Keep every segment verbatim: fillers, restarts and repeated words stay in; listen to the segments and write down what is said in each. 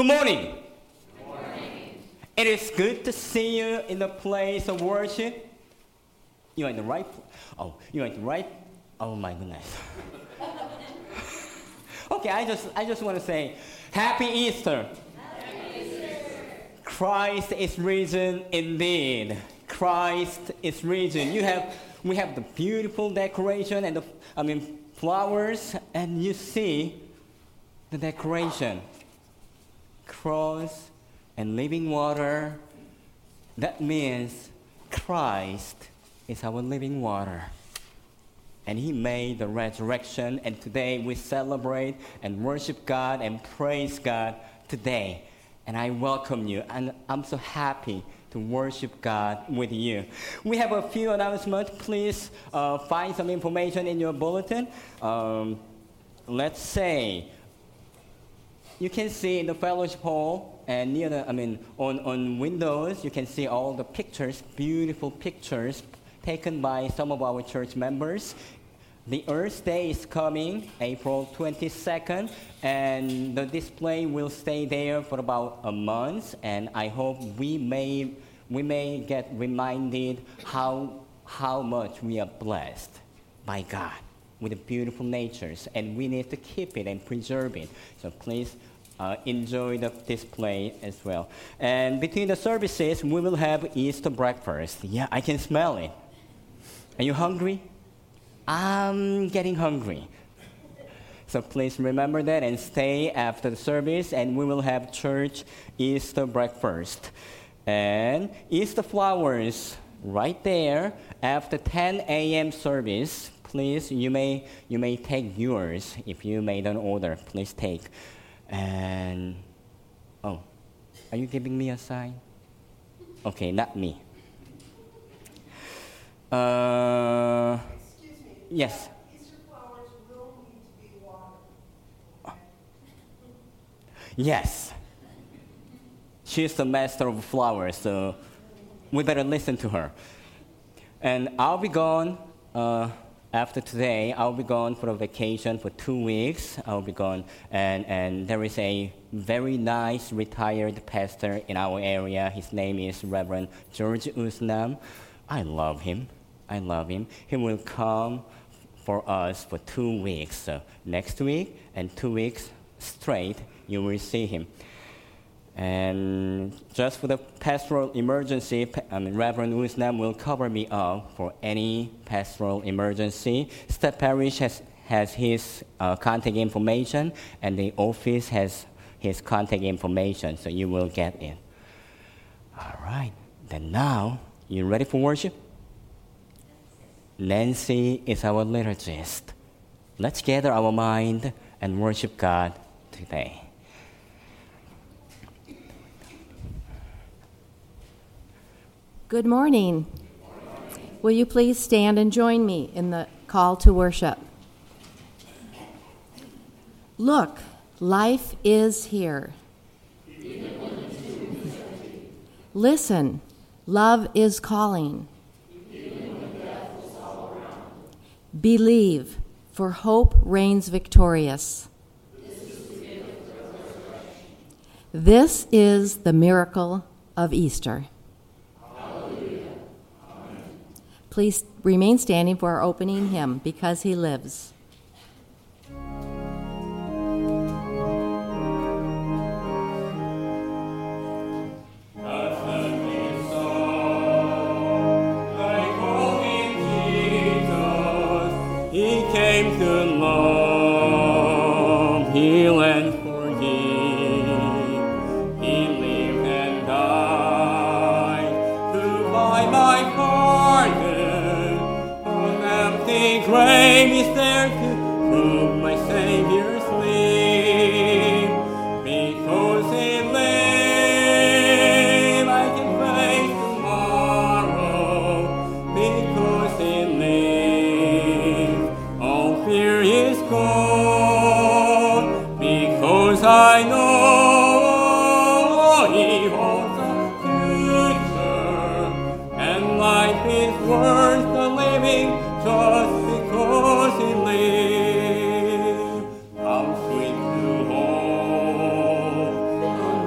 Good morning. Good morning. It is good to see you in the place of worship. You're in the right place. Oh, you're in the right. Oh my goodness. Okay, I just I just want to say, Happy Easter. Happy Easter. Christ is risen indeed. Christ is risen. You have we have the beautiful decoration and the I mean flowers, and you see the decoration. Cross and living water. That means Christ is our living water. And He made the resurrection, and today we celebrate and worship God and praise God today. And I welcome you, and I'm so happy to worship God with you. We have a few announcements. Please uh, find some information in your bulletin. Um, let's say, you can see in the fellowship hall and near the, I mean, on, on windows, you can see all the pictures, beautiful pictures taken by some of our church members. The Earth Day is coming, April twenty-second, and the display will stay there for about a month, and I hope we may we may get reminded how how much we are blessed by God with the beautiful natures, and we need to keep it and preserve it. So please uh, enjoy the display as well. And between the services, we will have Easter breakfast. Yeah, I can smell it. Are you hungry? I'm getting hungry. So please remember that and stay after the service, and we will have church Easter breakfast. And Easter flowers right there after ten a.m. service. Please, you may you may take yours if you made an order. Please take. And oh, are you giving me a sign? Okay, not me. Uh, Excuse me. yes. Easter flowers will need to be watered. Yes. She's the master of flowers, so we better listen to her. And I'll be gone uh, after today. I'll be gone for a vacation for two weeks. I'll be gone, and, and there is a very nice retired pastor in our area. His name is Reverend George Usnam. I love him. I love him. He will come for us for two weeks. So next week and two weeks straight, you will see him. And just for the pastoral emergency, I mean, Reverend Usnam will cover me up for any pastoral emergency. Step Parish has, has his uh, contact information, and the office has his contact information, so you will get it. All right. Then now, you ready for worship? Nancy is our liturgist. Let's gather our mind and worship God today. Good morning. Will you please stand and join me in the call to worship? Look, life is here. Listen, love is calling. Believe, for hope reigns victorious. This is the miracle of Easter. Please remain standing for our opening hymn, Because He Lives. He came to love, heal, and forgive. He lived and died to buy my pardon. An empty grave is there to prove my Savior's life. Because He lived, I can face tomorrow. Because He lived, all fear is gone. Because I know He holds the future, and life is worth the living just because He lived. How sweet to hold the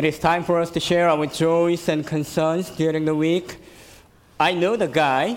It is time for us to share our joys and concerns during the week. I know the guy.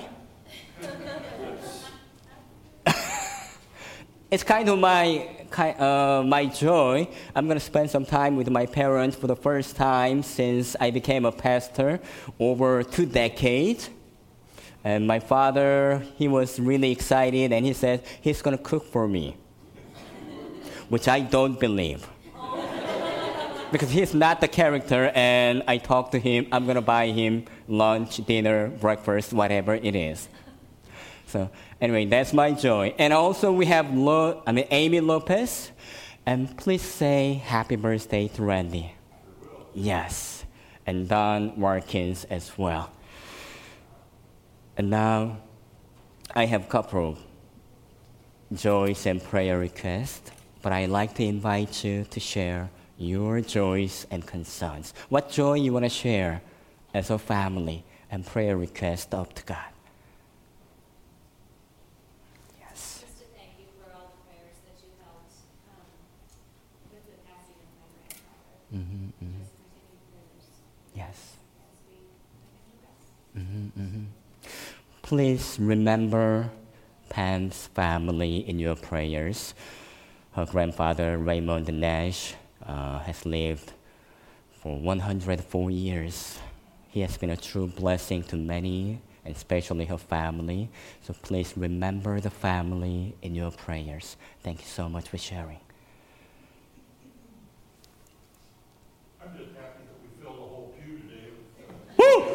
It's kind of my uh, my joy. I'm going to spend some time with my parents for the first time since I became a pastor over two decades. And my father, he was really excited, and he said he's going to cook for me, which I don't believe. Because he's not the character, and I talk to him, I'm going to buy him lunch, dinner, breakfast, whatever it is. So anyway, that's my joy. And also we have Lo- I mean Amy Lopez, and please say happy birthday to Randy. Yes, and Don Watkins as well. And now I have a couple of joys and prayer requests, but I'd like to invite you to share your joys and concerns. What joy you want to share as a family and prayer request up to God. Yes. Just to thank you for all the prayers that you held um, with the passing of my grandfather. Mm-hmm, mm-hmm. Just continued prayers. Yes. As we continue rest. Mm-hmm, mm-hmm. Please remember Pam's family in your prayers. Her grandfather, Raymond Nash, uh, has lived for one hundred four years. He has been a true blessing to many, and especially her family. So please remember the family in your prayers. Thank you so much for sharing. I'm just happy that we filled the whole pew today.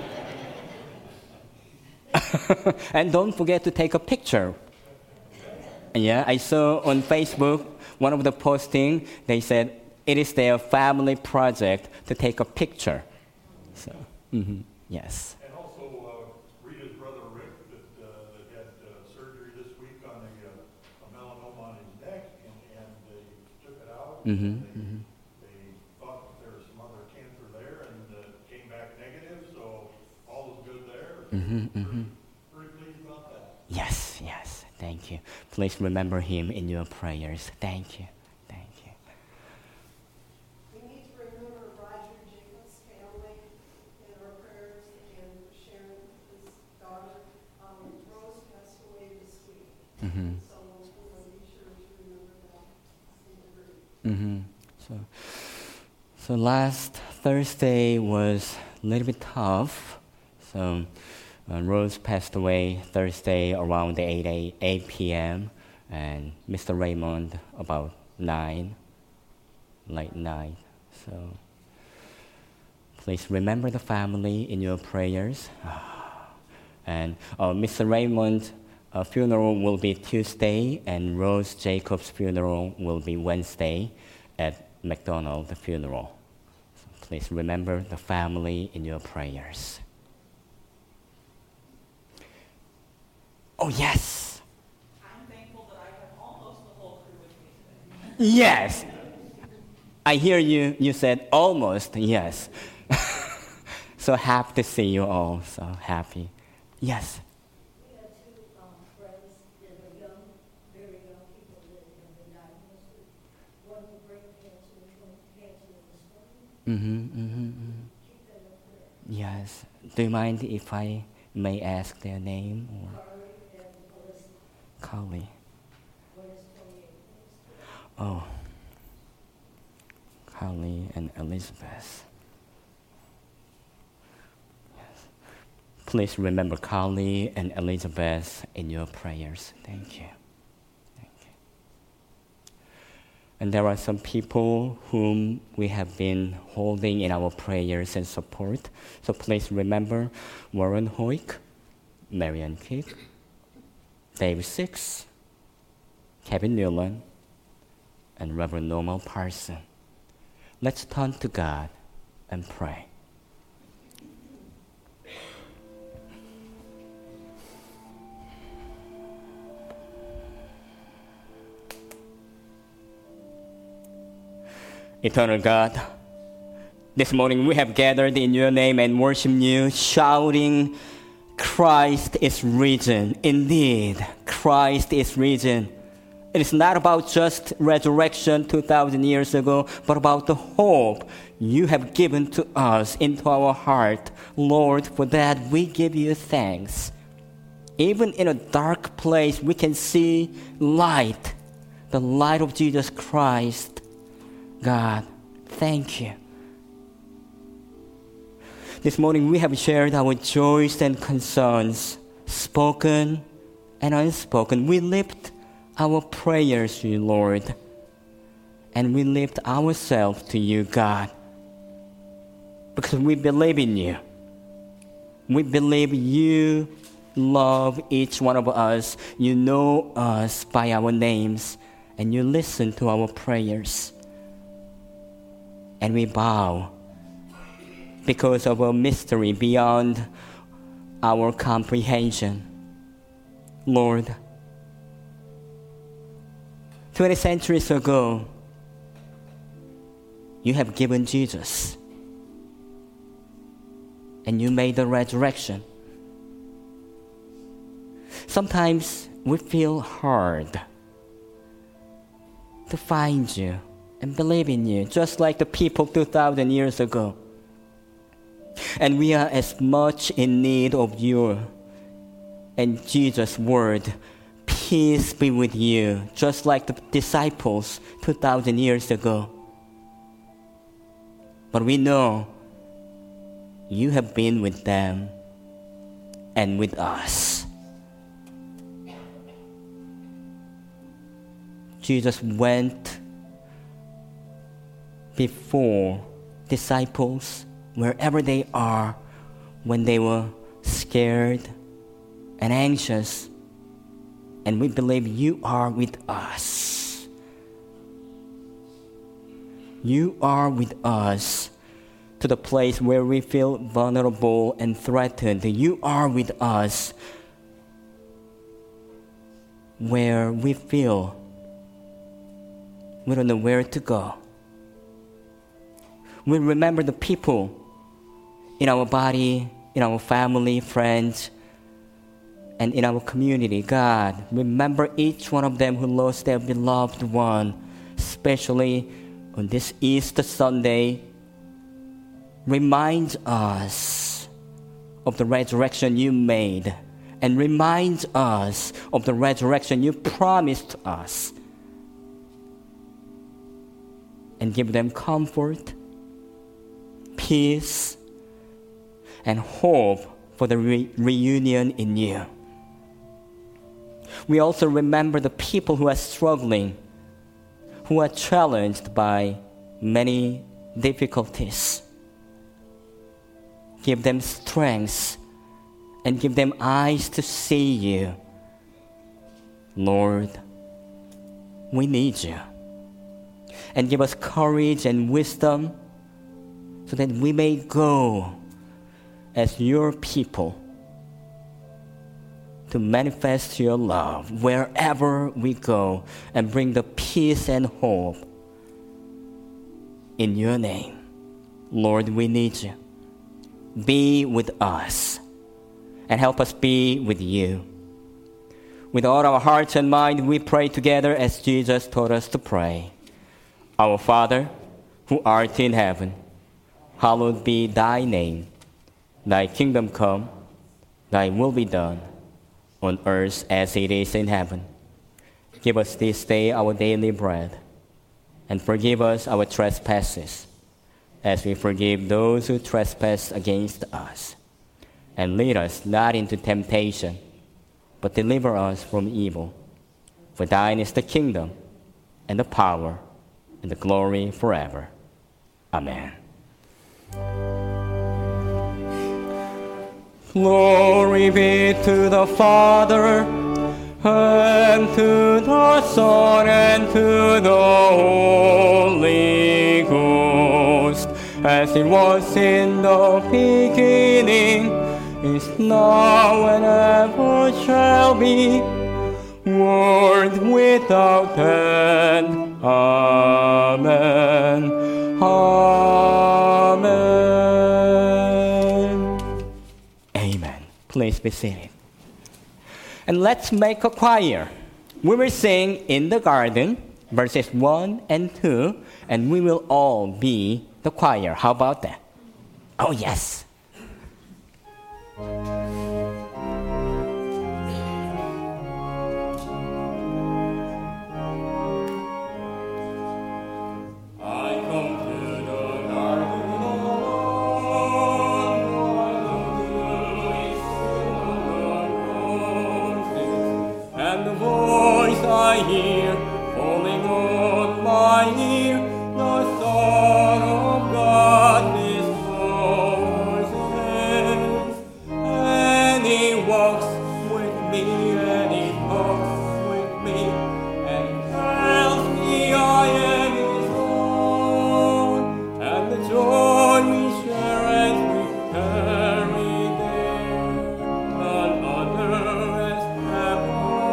And don't forget to take a picture. Yeah, I saw on Facebook one of the posting, they said it is their family project to take a picture. So, mm-hmm, yes. And also uh, Rita's brother Rick that, uh, that had uh, surgery this week on a, uh, a melanoma on his neck, and, and they took it out. Mm-hmm, and they, mm-hmm. they thought that there was some other cancer there, and uh, came back negative, so all was good there. Mm-hmm, pretty, mm-hmm. pretty pleased about that. Yes, yes. Thank you. Please remember him in your prayers. Thank you. Thank you. We need to remember Roger Jacobs' family in our prayers and Sharon, his daughter. Um, Rose passed away this week. Mm-hmm. So we'll be sure to remember that in the group. Mm-hmm. So, so last Thursday was a little bit tough. So uh, Rose passed away Thursday around eight p.m. and Mister Raymond about nine, late night. So please remember the family in your prayers. And uh, Mister Raymond's uh, funeral will be Tuesday, and Rose Jacobs' funeral will be Wednesday at McDonald, the funeral. So please remember the family in your prayers. Oh, yes. I'm thankful that I have almost the whole crew with me today. Yes. I hear you, you said almost, yes. So happy to see you all, so happy. Yes. We had two um, friends that are young, very young people that have been diagnosed with one with brain cancer and one with cancer in the spine. Mm-hmm, mm-hmm, mm-hmm. Keep that in prayer. Yes. Do you mind if I may ask their name? Or Carly and Melissa, Carly. one is twenty-eight. Oh. Carly and Elizabeth. Yes. Please remember Carly and Elizabeth in your prayers. Thank you. Thank you. And there are some people whom we have been holding in our prayers and support. So please remember Warren Hoyk, Marianne Kick, Dave Six, Kevin Newland, and Reverend Normal Parson. Let's turn to God and pray. Eternal God, this morning we have gathered in your name and worship you, shouting, Christ is risen. Indeed, Christ is risen. It is not about just resurrection two thousand years ago, but about the hope you have given to us into our heart. Lord, for that we give you thanks. Even in a dark place, we can see light, the light of Jesus Christ. God, thank you. This morning we have shared our joys and concerns, spoken and unspoken. We lift our prayers to you, Lord, and we lift ourselves to you, God, because we believe in you. We believe you love each one of us. You know us by our names, and you listen to our prayers. And we bow because of a mystery beyond our comprehension. Lord, twenty centuries ago, you have given Jesus, and you made the resurrection. Sometimes we feel hard to find you and believe in you, just like the people two thousand years ago. And we are as much in need of you and Jesus' word, peace be with you, just like the disciples two thousand years ago. But we know you have been with them and with us. Jesus went before disciples wherever they are when they were scared and anxious. And we believe you are with us. You are with us to the place where we feel vulnerable and threatened. You are with us where we feel we don't know where to go. We remember the people in our body, in our family, friends, and in our community. God, remember each one of them who lost their beloved one, especially on this Easter Sunday. Remind us of the resurrection you made, and remind us of the resurrection you promised us, and give them comfort, peace, and hope for the re- reunion in you. We also remember the people who are struggling, who are challenged by many difficulties. Give them strength and give them eyes to see you. Lord, we need you. And give us courage and wisdom so that we may go as your people to manifest your love wherever we go and bring the peace and hope in your name. Lord, we need you. Be with us and help us be with you. With all our hearts and mind, we pray together as Jesus taught us to pray. Our Father, who art in heaven, hallowed be thy name. Thy kingdom come, thy will be done, on earth as it is in heaven. Give us this day our daily bread, and forgive us our trespasses, as we forgive those who trespass against us. And lead us not into temptation, but deliver us from evil. For thine is the kingdom, and the power, and the glory forever. Amen. Glory be to the Father, and to the Son, and to the Holy Ghost, as it was in the beginning, is now, and ever shall be, world without end. Amen. Amen. Amen. Please be seated. And let's make a choir. We will sing In the Garden, verses one and two, and we will all be the choir. How about that? Oh, yes. I hear falling on my ear, the Son of God is voices, and He walks with me, and He talks with me, and tells me I am His own, and the joy we share as we carry there, none other has ever.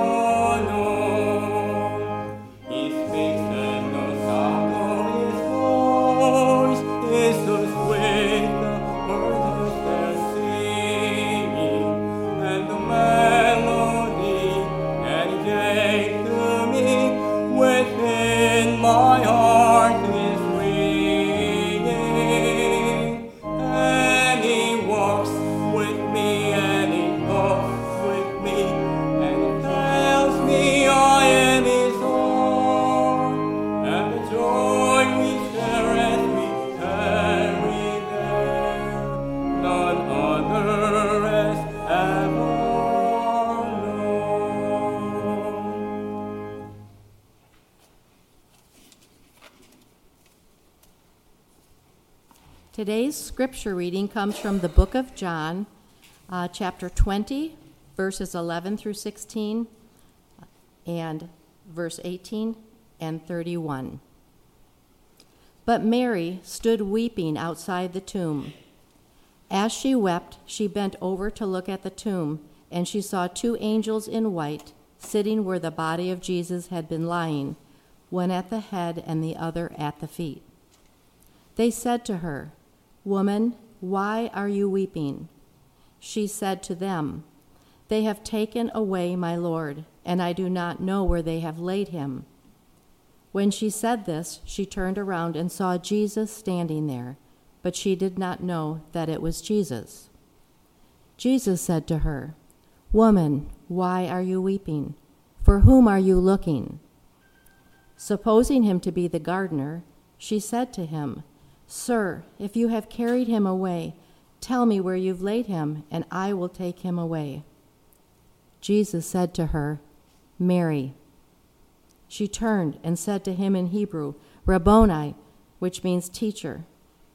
My heart is ringing, and He walks with me, and He talks with me, and He tells me I am His own, and the joy we share as we carry there, none other has ever known. Today's scripture reading comes from the book of John, uh, chapter twenty, verses eleven through sixteen, and verse eighteen and thirty-one. But Mary stood weeping outside the tomb. As she wept, she bent over to look at the tomb, and she saw two angels in white sitting where the body of Jesus had been lying, one at the head and the other at the feet. They said to her, "Woman, why are you weeping?" She said to them, "They have taken away my Lord, and I do not know where they have laid him." When she said this, she turned around and saw Jesus standing there, but she did not know that it was Jesus. Jesus said to her, "Woman, why are you weeping? For whom are you looking?" Supposing him to be the gardener, she said to him, "Sir, if you have carried him away, tell me where you've laid him, and I will take him away." Jesus said to her, "Mary." She turned and said to him in Hebrew, "Rabboni," which means teacher.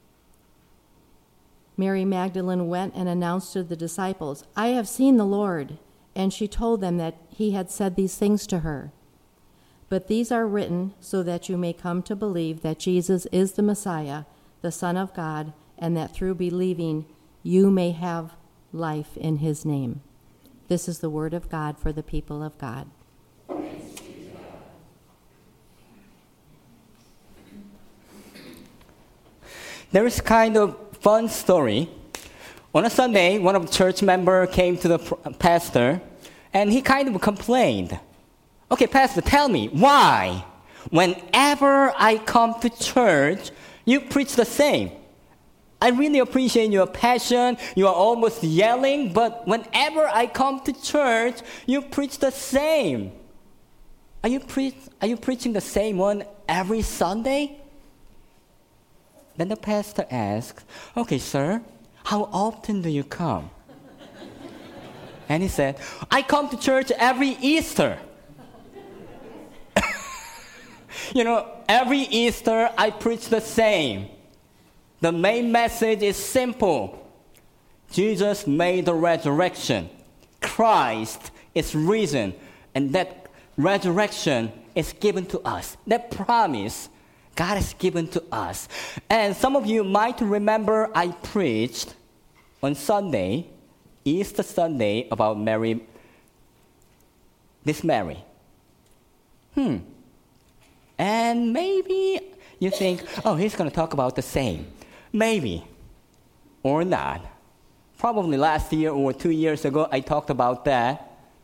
Mary Magdalene went and announced to the disciples, "I have seen the Lord," and she told them that he had said these things to her. But these are written so that you may come to believe that Jesus is the Messiah, the Son of God, and that through believing you may have life in his name. This is the word of God for the people of God. There is kind of fun story. On a Sunday, one of the church members came to the pastor, and he kind of complained. "Okay, pastor, tell me, why? Whenever I come to church, you preach the same. I really appreciate your passion. You are almost yelling, but whenever I come to church, you preach the same. Are you, pre- are you preaching the same one every Sunday?" Then the pastor asked, "Okay, sir, how often do you come?" And he said, "I come to church every Easter." You know, every Easter I preach the same. The main message is simple. Jesus made the resurrection. Christ is risen, and that resurrection is given to us. That promise God has given to us. And some of you might remember I preached on Sunday, Easter Sunday, about Mary, this Mary. Hmm. And maybe you think, oh, he's going to talk about the same. Maybe. Or not. Probably last year or two years ago, I talked about that.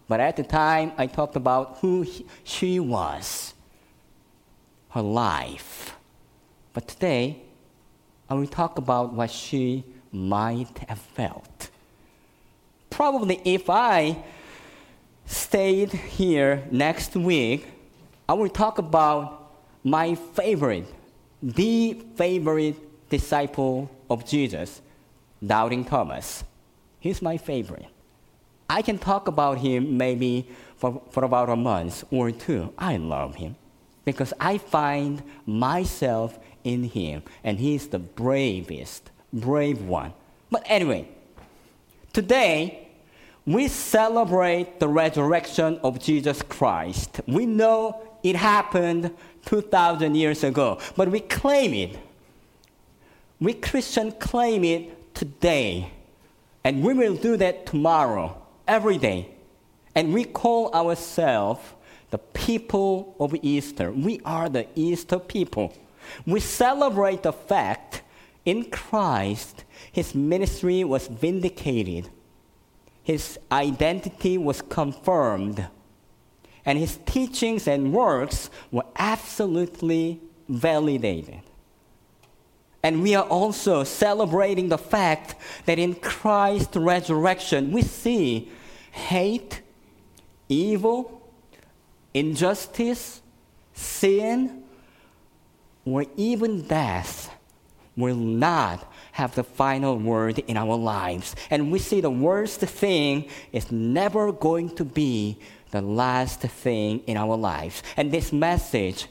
But at the time, I talked about who he, she was, her life. But today, I will talk about what she might have felt. Probably if I stayed here next week, I will talk about my favorite, the favorite disciple of Jesus, Doubting Thomas. He's my favorite. I can talk about him maybe for, for about a month or two. I love him because I find myself in him, and he's the bravest, brave one. But anyway, today we celebrate the resurrection of Jesus Christ. We know it happened two thousand years ago, but we claim it. We Christians claim it today, and we will do that tomorrow, every day. And we call ourselves the people of Easter. We are the Easter people. We celebrate the fact in Christ, his ministry was vindicated. His identity was confirmed. And his teachings and works were absolutely validated. And we are also celebrating the fact that in Christ's resurrection, we see hate, evil, injustice, sin, or even death will not have the final word in our lives. And we see the worst thing is never going to be the last thing in our lives. And this message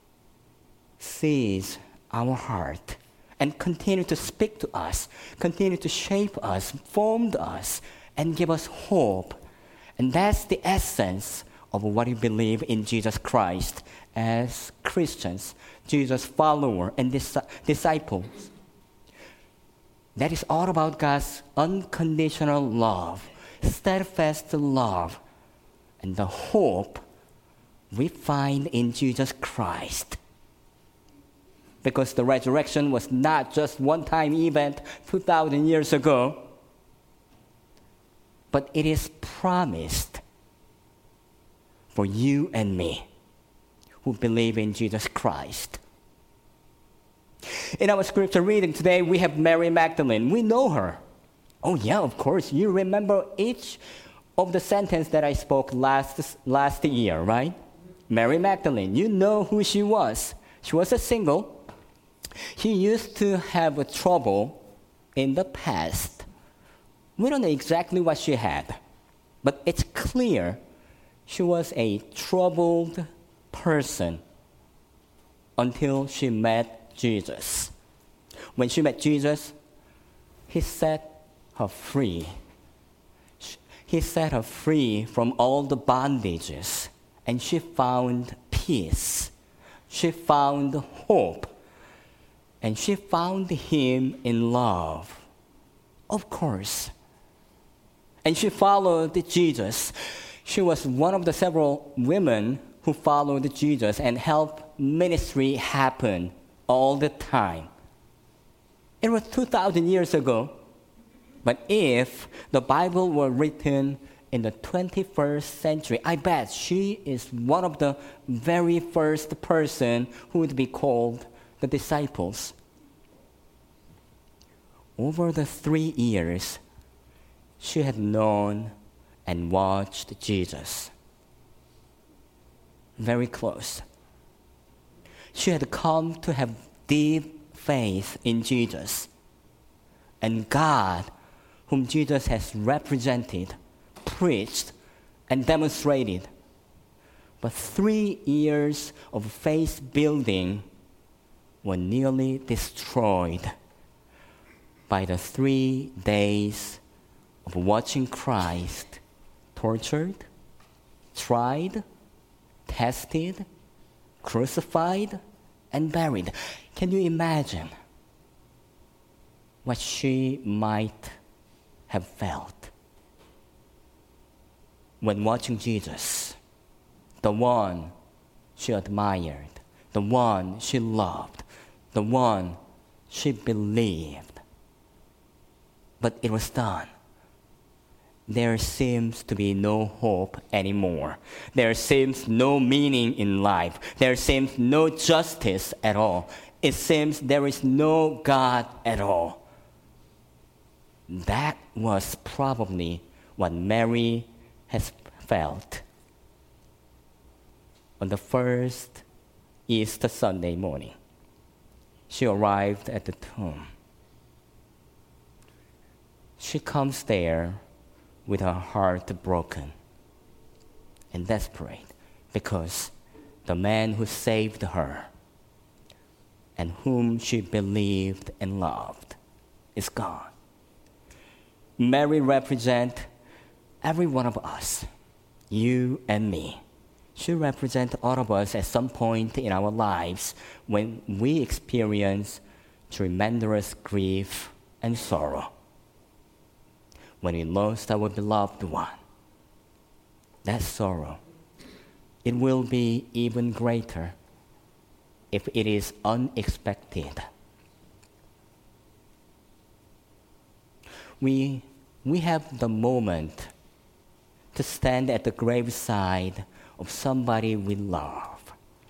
sees our heart and continue to speak to us, continue to shape us, form us, and give us hope. And that's the essence of what we believe in Jesus Christ as Christians, Jesus followers and dis- disciples. That is all about God's unconditional love, steadfast love, and the hope we find in Jesus Christ. Because the resurrection was not just one-time event two thousand years ago, but it is promised for you and me who believe in Jesus Christ. In our scripture reading today, we have Mary Magdalene. We know her. Oh yeah, of course. You remember each of the sentence that I spoke last, last year, right? Mary Magdalene. You know who she was. She was a single. She used to have a trouble in the past. We don't know exactly what she had, but it's clear she was a troubled person until she met Jesus. When she met Jesus, he set her free. He set her free from all the bondages, and she found peace. She found hope. And she found him in love, of course. And she followed Jesus. She was one of the several women who followed Jesus and helped ministry happen all the time. It was two thousand years ago. But if the Bible were written in the twenty-first century, I bet she is one of the very first person who would be called the disciples. Over the three years, she had known and watched Jesus very close. She had come to have deep faith in Jesus. And God, whom Jesus has represented, preached, and demonstrated. But three years of faith building were nearly destroyed by the three days of watching Christ tortured, tried, tested, crucified, and buried. Can you imagine what she might have felt when watching Jesus, the one she admired, the one she loved, the one she believed? But it was done. there seems to be no hope anymore. There seems no meaning in life. There seems no justice at all. It seems there is no God at all. That was probably what Mary has felt on the first Easter Sunday morning. She arrived at the tomb. She comes there with her heart broken and desperate because the man who saved her and whom she believed and loved is gone. Mary represents every one of us, you and me. She represents all of us at some point in our lives when we experience tremendous grief and sorrow. When we lost our beloved one, that sorrow, it will be even greater if it is unexpected. We, we have the moment to stand at the graveside of somebody we love.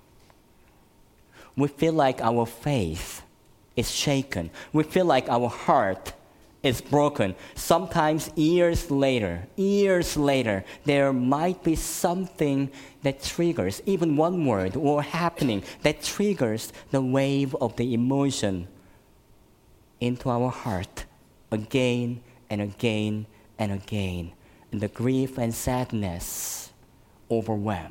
We feel like our faith is shaken. We feel like our heart is broken. Sometimes years later, years later, there might be something that triggers, even one word or happening that triggers the wave of the emotion into our heart again and again and again. And the grief and sadness overwhelmed.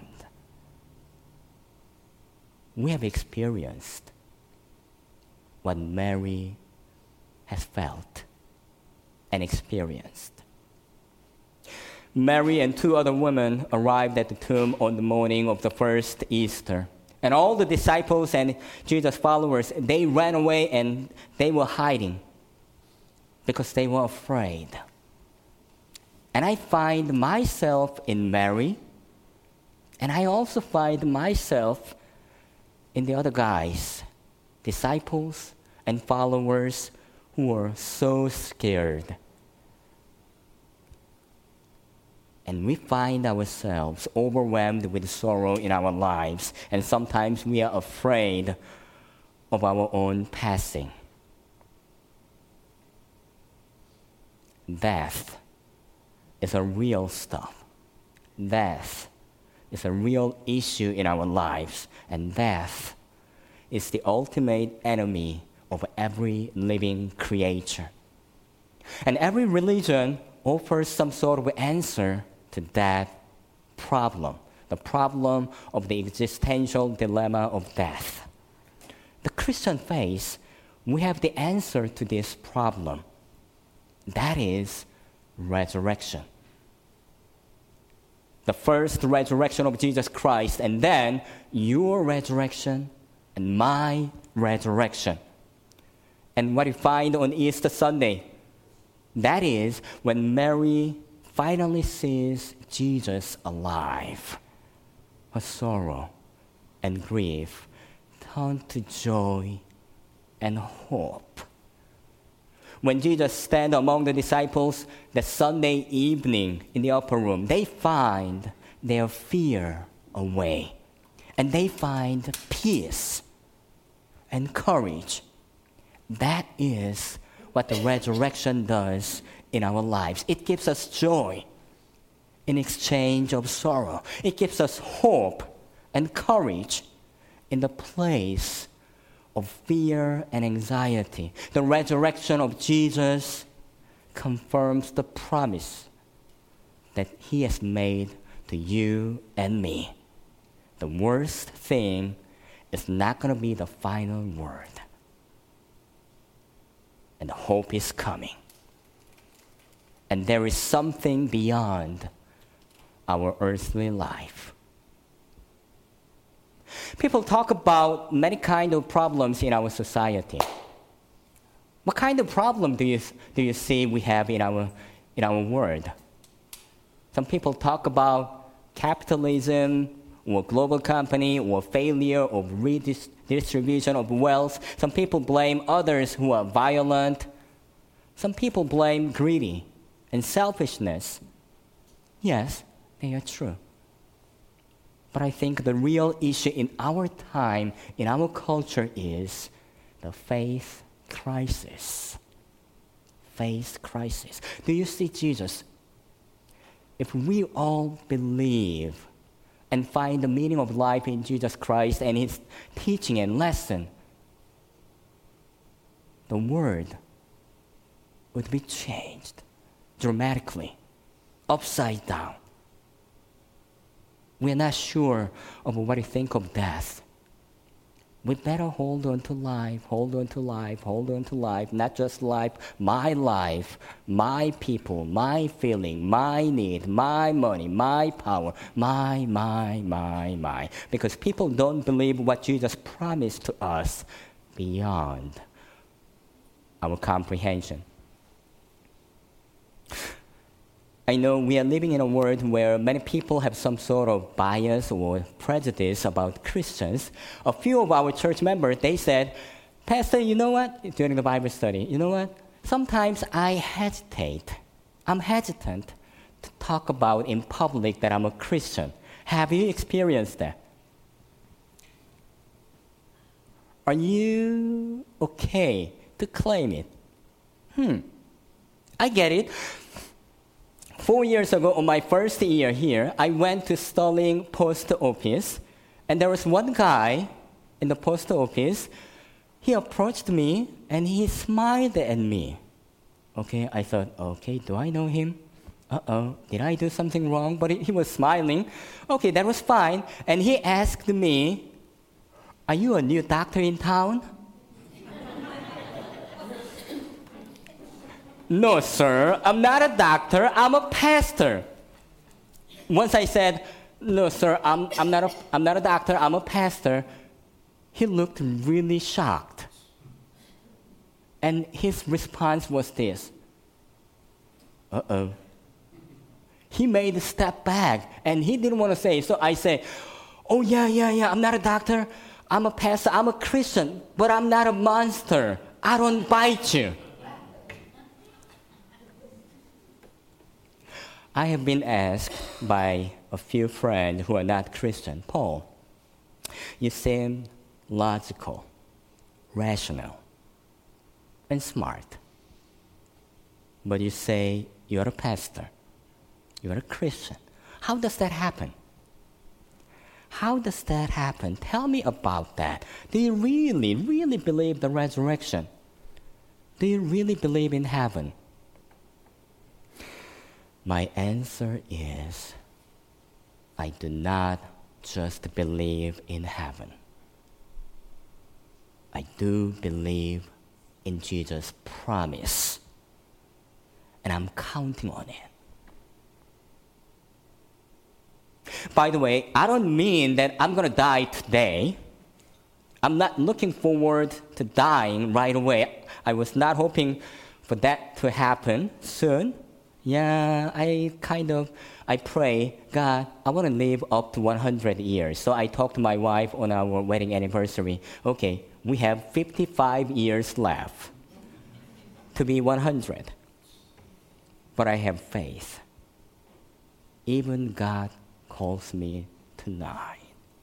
We have experienced what Mary has felt and experienced. Mary and two other women arrived at the tomb on the morning of the first Easter. And all the disciples and Jesus' followers, they ran away and they were hiding because they were afraid. And I find myself in Mary, and I also find myself in the other guys, disciples and followers who are so scared. And we find ourselves overwhelmed with sorrow in our lives, and sometimes we are afraid of our own passing. Death is a real stuff. Death is a real issue in our lives, and death is the ultimate enemy of every living creature. And every religion offers some sort of answer to that problem, the problem of the existential dilemma of death. The Christian faith, we have the answer to this problem. That is resurrection. The first resurrection of Jesus Christ, and then your resurrection and my resurrection. And what we find on Easter Sunday, that is when Mary finally sees Jesus alive. Her sorrow and grief turn to joy and hope. When Jesus stands among the disciples that Sunday evening in the upper room, they find their fear away. And they find peace and courage. That is what the resurrection does in our lives. It gives us joy in exchange of sorrow. It gives us hope and courage in the place of fear and anxiety. The resurrection of Jesus confirms the promise that he has made to you and me. The worst thing is not going to be the final word. And the hope is coming. And there is something beyond our earthly life. People talk about many kinds of problems in our society. What kind of problem do you, do you see we have in our, in our world? Some people talk about capitalism, or global company, or failure of redistribution of wealth. Some people blame others who are violent. Some people blame greedy and selfishness Yes, they are true. But I think the real issue in our time, in our culture, is the faith crisis. Faith crisis. Do you see Jesus? If we all believe and find the meaning of life in Jesus Christ and His teaching and lesson, the world would be changed dramatically, upside down. We are not sure of what we think of death. We better hold on to life, hold on to life, hold on to life, not just life, my life, my people, my feeling, my need, my money, my power, my, my, my, my. Because people don't believe what Jesus promised to us beyond our comprehension. I know we are living in a world where many people have some sort of bias or prejudice about Christians. A few of our church members, they said, Pastor, you know what? During the Bible study, you know what? Sometimes I hesitate. I'm hesitant to talk about in public that I'm a Christian. Have you experienced that? Are you okay to claim it? Hmm. I get it. Four years ago, on my first year here, I went to Sterling Post Office, and there was one guy in the post office. He approached me, and he smiled at me. Okay, I thought, okay, do I know him? Uh-oh, did I do something wrong? But he, he was smiling. Okay, that was fine. And he asked me, are you a new doctor in town? No, sir, I'm not a doctor, I'm a pastor. Once I said, no, sir, I'm, I'm, not a, I'm not a doctor, I'm a pastor, he looked really shocked. And his response was this, uh-oh. He made a step back, and he didn't want to say, so I said, oh, yeah, yeah, yeah, I'm not a doctor, I'm a pastor, I'm a Christian, but I'm not a monster. I don't bite you. I have been asked by a few friends who are not Christian, Paul, you seem logical, rational, and smart. But you say you're a pastor, you're a Christian. How does that happen? How does that happen? Tell me about that. Do you really, really believe the resurrection? Do you really believe in heaven? My answer is, I do not just believe in heaven. I do believe in Jesus' promise, and I'm counting on it. By the way, I don't mean that I'm going to die today. I'm not looking forward to dying right away. I was not hoping for that to happen soon. Yeah, I kind of, I pray, God, I want to live up to one hundred years. So I talked to my wife on our wedding anniversary. Okay, we have fifty-five years left to be one hundred. But I have faith. Even God calls me tonight.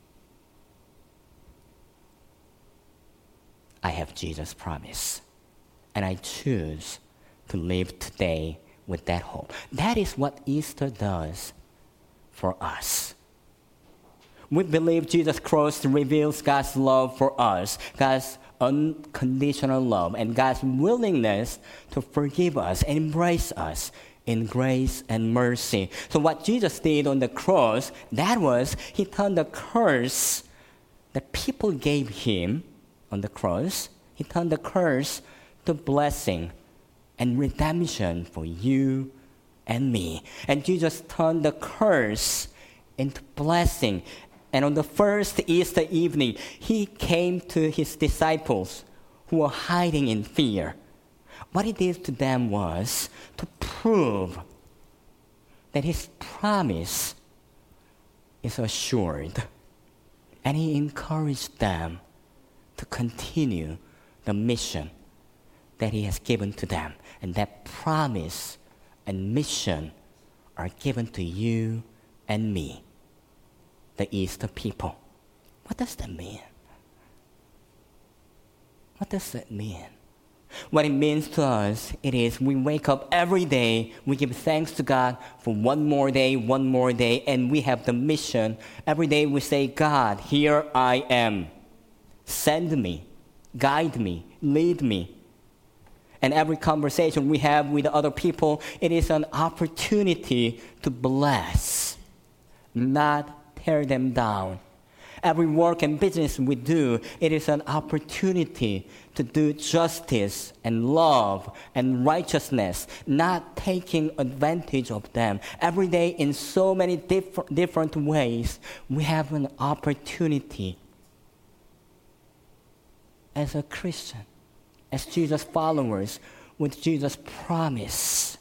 I have Jesus' promise. And I choose to live today with that hope. That is what Easter does for us. We believe Jesus' cross reveals God's love for us, God's unconditional love, and God's willingness to forgive us and embrace us in grace and mercy. So what Jesus did on the cross, that was, He turned the curse that people gave Him on the cross, He turned the curse to blessing and redemption for you and me. And Jesus turned the curse into blessing. And on the first Easter evening, He came to His disciples who were hiding in fear. What He did to them was to prove that His promise is assured. And He encouraged them to continue the mission that He has given to them. And that promise and mission are given to you and me, the Easter people. What does that mean? What does that mean? What it means to us, it is we wake up every day, we give thanks to God for one more day, one more day, and we have the mission. Every day we say, God, here I am. Send me, guide me, lead me. And every conversation we have with other people, it is an opportunity to bless, not tear them down. Every work and business we do, it is an opportunity to do justice and love and righteousness, not taking advantage of them. Every day, in so many diff- different ways, we have an opportunity as a Christian, as Jesus followers, with Jesus' promise.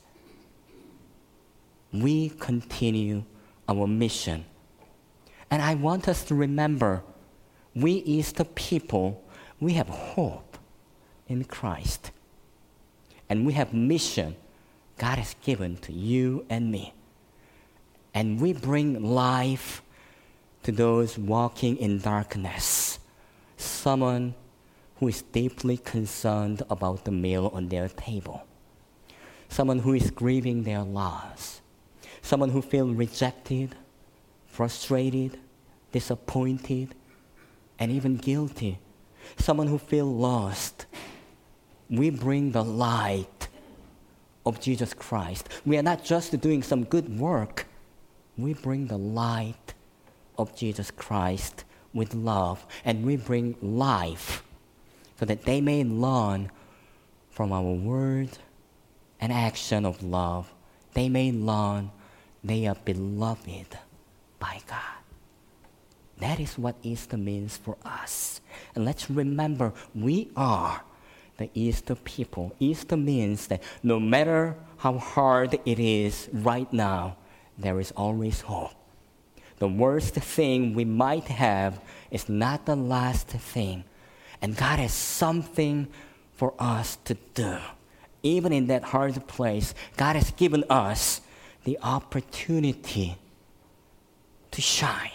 We continue our mission. And I want us to remember, we Easter people, we have hope in Christ. And we have mission God has given to you and me. And we bring life to those walking in darkness. Someone who is deeply concerned about the meal on their table. Someone who is grieving their loss. Someone who feels rejected, frustrated, disappointed, and even guilty. Someone who feels lost. We bring the light of Jesus Christ. We are not just doing some good work. We bring the light of Jesus Christ with love, and we bring life so that they may learn from our word and action of love. They may learn they are beloved by God. That is what Easter means for us. And let's remember, we are the Easter people. Easter means that no matter how hard it is right now, there is always hope. The worst thing we might have is not the last thing. And God has something for us to do. Even in that hard place, God has given us the opportunity to shine.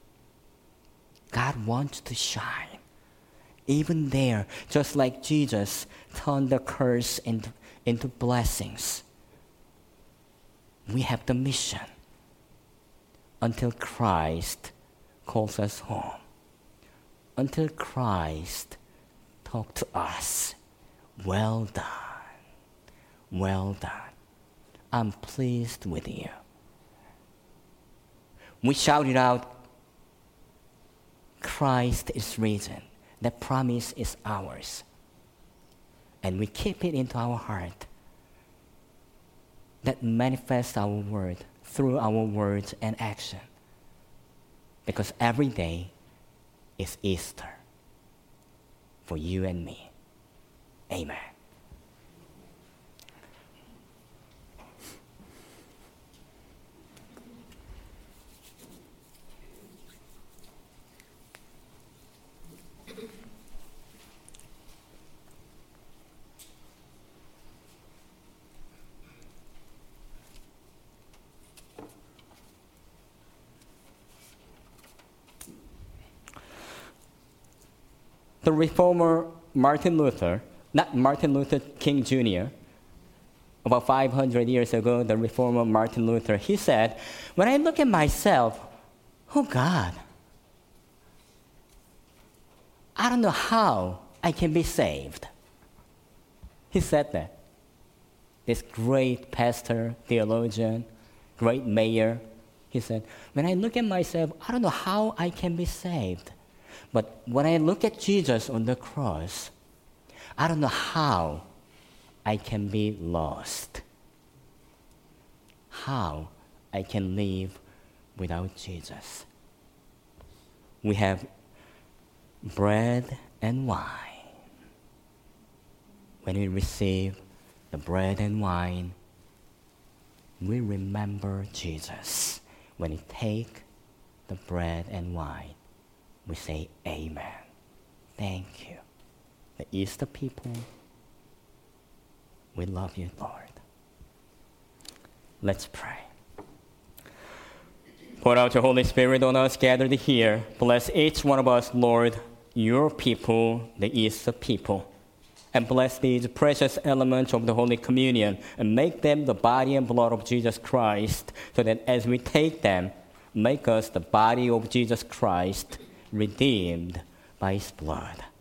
God wants to shine. Even there, just like Jesus turned the curse into, into blessings, we have the mission until Christ calls us home. Until Christ talks to us. Well done. Well done. I'm pleased with you. We shouted out, Christ is risen. That promise is ours. And we keep it into our heart. That manifests our word through our words and action. Because every day is Easter for you and me. Amen. The reformer Martin Luther, not Martin Luther King Junior, about five hundred years ago, the reformer Martin Luther, he said, when I look at myself, oh God, I don't know how I can be saved. He said that. This great pastor, theologian, great mayor, he said, when I look at myself, I don't know how I can be saved. But when I look at Jesus on the cross, I don't know how I can be lost. How I can live without Jesus. We have bread and wine. When we receive the bread and wine, we remember Jesus. When we take the bread and wine, we say, Amen. Thank you. The Easter people, we love you, Lord. Let's pray. Pour out your Holy Spirit on us gathered here. Bless each one of us, Lord, your people, the Easter people. And bless these precious elements of the Holy Communion and make them the body and blood of Jesus Christ, so that as we take them, make us the body of Jesus Christ, redeemed by his blood.